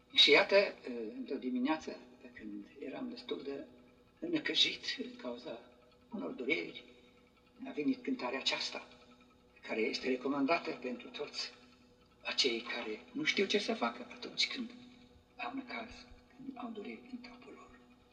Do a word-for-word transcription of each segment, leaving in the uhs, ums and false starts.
Și iată, într-o dimineață, pe când eram destul de necăjit din cauza unor dureri, a venit cântarea aceasta, care este recomandată pentru toți acei care nu știu ce să facă atunci când au necaz, când au dureri în capul lor.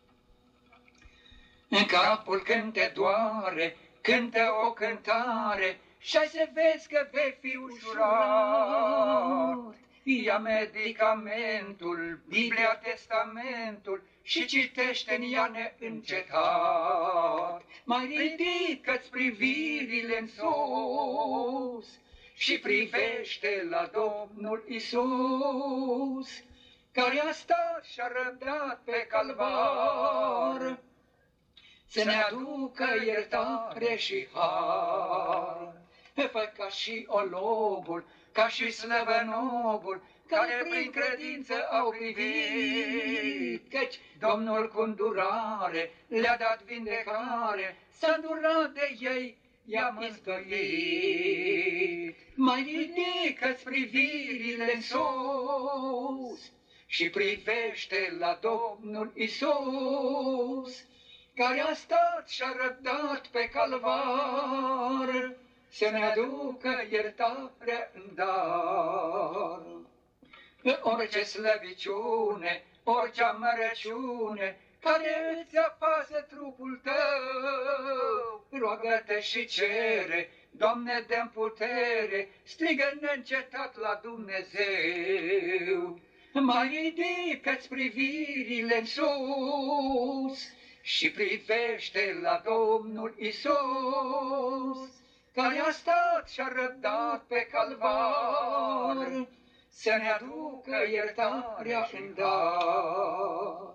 În capul când te doare, cântă o cântare și-ai să vezi că vei fi ușurat. Ia medicamentul, Biblia, Testamentul și citește în ea neîncetat. Mai ridică-ți privirile în sus și privește la Domnul Iisus, care a stat și-a răbdat pe calvar, să ne aducă iertare și har. Fă ca și ologul, ca și slăbănogul, care prin credință au privit, căci Domnul cu îndurare le-a dat vindecare, s-a îndurat de ei, i-a mântuit. Mai ridică-ți privirile în sus și privește la Domnul Iisus, care a stat și-a răbdat pe calvar, să ne aducă iertarea în dar. Orice slăbiciune, orice amărăciune, care îți apasă trupul tău, roagă-te și cere, Doamne, dă-mi putere, strigă neîncetat la Dumnezeu. Mai ridică-ți privirile în sus și privește la Domnul Iisus, care a stat și-a răbdat pe calvar, să ne aducă iertarea în dar.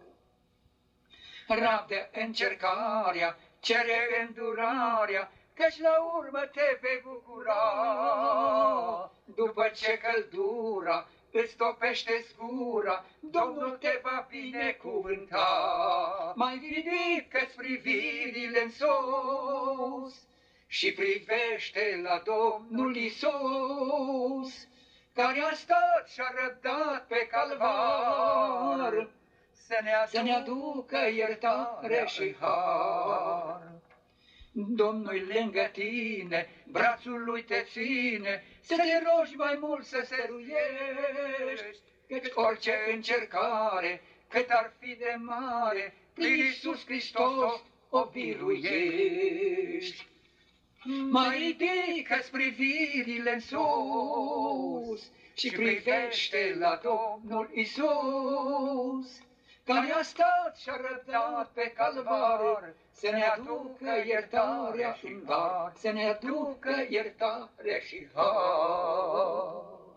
Rabdă încercarea, cere îndurarea, căci la urmă te vei bucura. După ce căldura îți topește gura, Domnul te va binecuvânta. Mai ridică-ți privirile în sus și privește la Domnul Iisus, care a stat și-a răbdat pe calvar, să ne aducă, să ne aducă iertare și har. Domnul lângă tine, brațul lui te ține, să te rogi mai mult să stăruiești, căci orice încercare, cât ar fi de mare, prin Iisus Hristos o biruiești. Mai ridică-ți privirile în sus și privește la Domnul Iisus, care a stat și-a răbdat pe calvar, să ne aducă iertarea și har, să ne aducă iertarea și har.